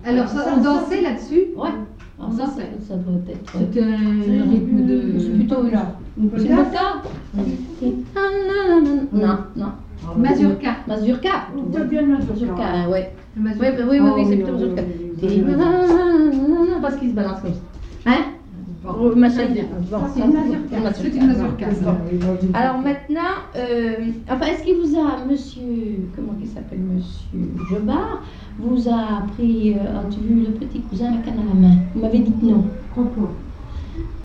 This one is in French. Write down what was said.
Alors, ça, on dansait là-dessus? Ouais. Alors ça, ça doit être. C'était un rythme de. C'est plutôt là. C'est polka? polka? Non, non. Mazurka. Mazurka. On bien le mazurka. Mazurka, ouais. Mazurka. Oui, c'est plutôt mazurka. Parce qu'il se balance comme ça. Hein? Machin. Bon, C'est une mazurka. C'est une mazurka. Alors maintenant, enfin, est-ce qu'il vous a, monsieur, comment il s'appelle, monsieur Jobard, vous a appris, as-tu vu le petit cousin la canne à la main? Vous m'avez dit que non. Pourquoi?